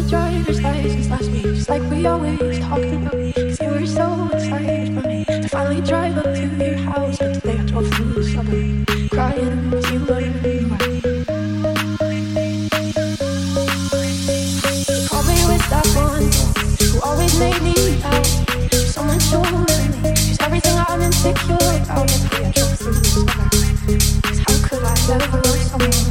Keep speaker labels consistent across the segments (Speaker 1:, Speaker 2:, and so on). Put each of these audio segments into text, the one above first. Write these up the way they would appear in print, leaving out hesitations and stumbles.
Speaker 1: driver's license last week, just like we always talked about. 'Cause you were so excited for me to finally drive up to your house. But today I drove through the suburb, crying as you were away. You called me with that one who always made me out. Someone so lonely, she's everything I'm insecure about. Today I drove through the suburb. 'Cause how could I ever love someone?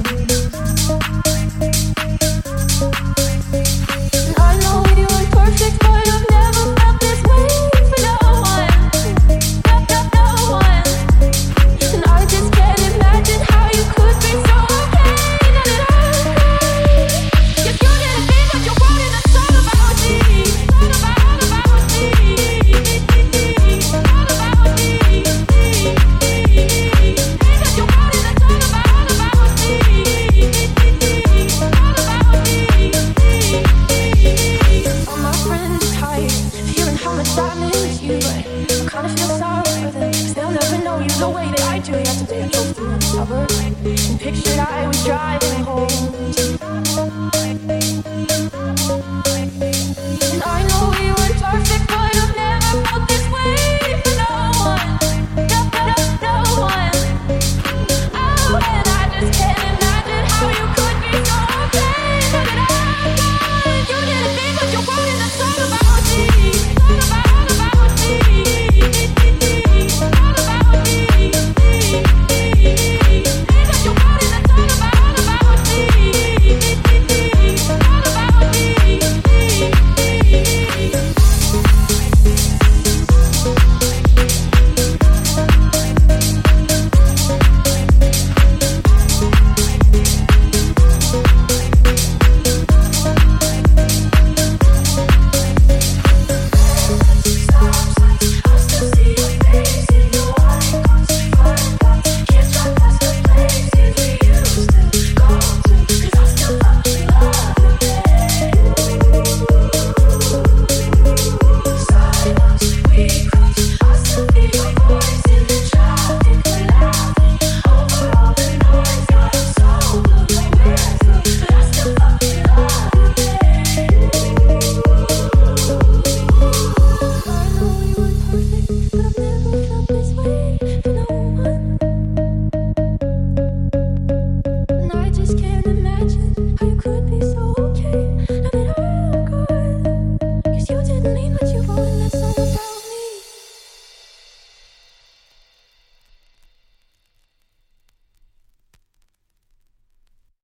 Speaker 1: And pictured I was driving home.